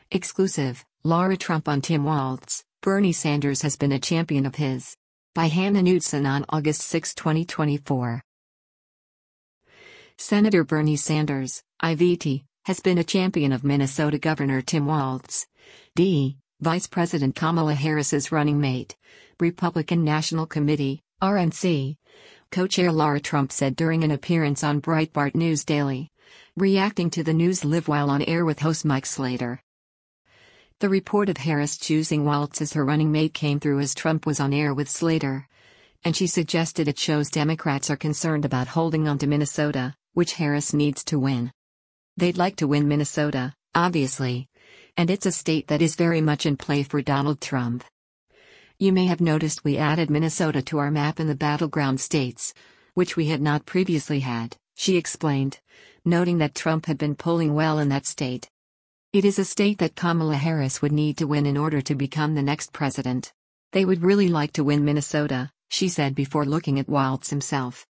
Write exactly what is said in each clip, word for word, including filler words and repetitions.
Exclusive, Lara Trump on Tim Walz, Bernie Sanders has been a champion of his. By Hannah Knudsen on August sixth, twenty twenty-four. Senator Bernie Sanders, I V T, has been a champion of Minnesota Governor Tim Walz, D, Vice President Kamala Harris's running mate. Republican National Committee, R N C, co-chair Lara Trump said during an appearance on Breitbart News Daily, reacting to the news live while on air with host Mike Slater. The report of Harris choosing Walz as her running mate came through as Trump was on air with Slater, and she suggested it shows Democrats are concerned about holding on to Minnesota, which Harris needs to win. They'd like to win Minnesota, obviously, and it's a state that is very much in play for Donald Trump. You may have noticed we added Minnesota to our map in the battleground states, which we had not previously had, she explained, noting that Trump had been polling well in that state. It is a state that Kamala Harris would need to win in order to become the next president. They would really like to win Minnesota, she said before looking at Walz himself.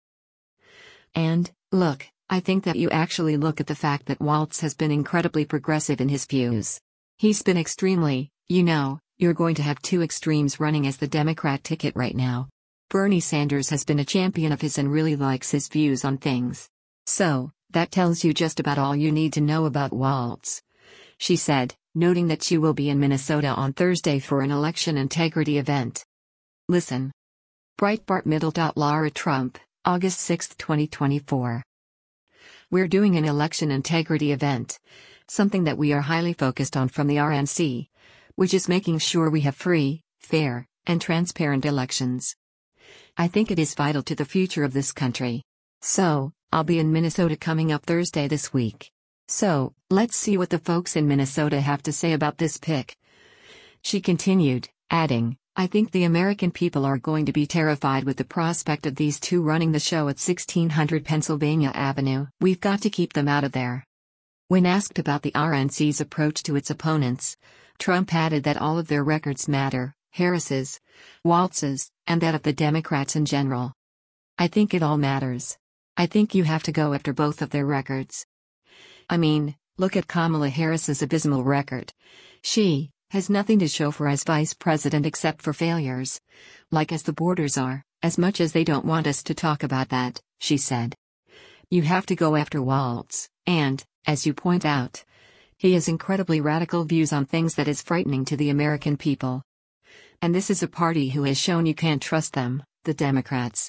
And, look, I think that you actually look at the fact that Walz has been incredibly progressive in his views. He's been extremely, you know, you're going to have two extremes running as the Democrat ticket right now. Bernie Sanders has been a champion of his and really likes his views on things. So, that tells you just about all you need to know about Walz, she said, noting that she will be in Minnesota on Thursday for an election integrity event. Listen. Breitbart Middle. Lara Trump, August sixth, twenty twenty-four. We're doing an election integrity event, something that we are highly focused on from the R N C, which is making sure we have free, fair, and transparent elections. I think it is vital to the future of this country. So, I'll be in Minnesota coming up Thursday this week. So, let's see what the folks in Minnesota have to say about this pick. She continued, adding, I think the American people are going to be terrified with the prospect of these two running the show at sixteen hundred Pennsylvania Avenue. We've got to keep them out of there. When asked about the R N C's approach to its opponents, Trump added that all of their records matter, Harris's, Walz's, and that of the Democrats in general. I think it all matters. I think you have to go after both of their records. I mean, look at Kamala Harris's abysmal record. She has nothing to show for as vice president except for failures. Like as the borders are, as much as they don't want us to talk about that, she said. You have to go after Walz, and, as you point out, he has incredibly radical views on things that is frightening to the American people. And this is a party who has shown you can't trust them, the Democrats.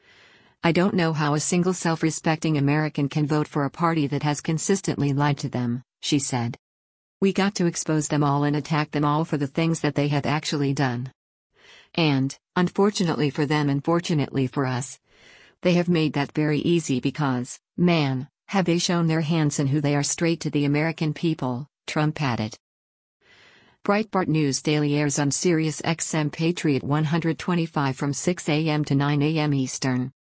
I don't know how a single self-respecting American can vote for a party that has consistently lied to them, she said. We got to expose them all and attack them all for the things that they have actually done. And, unfortunately for them and fortunately for us, they have made that very easy because, man, have they shown their hands and who they are straight to the American people, Trump added. Breitbart News Daily airs on Sirius X M Patriot one twenty-five from six a m to nine a m Eastern.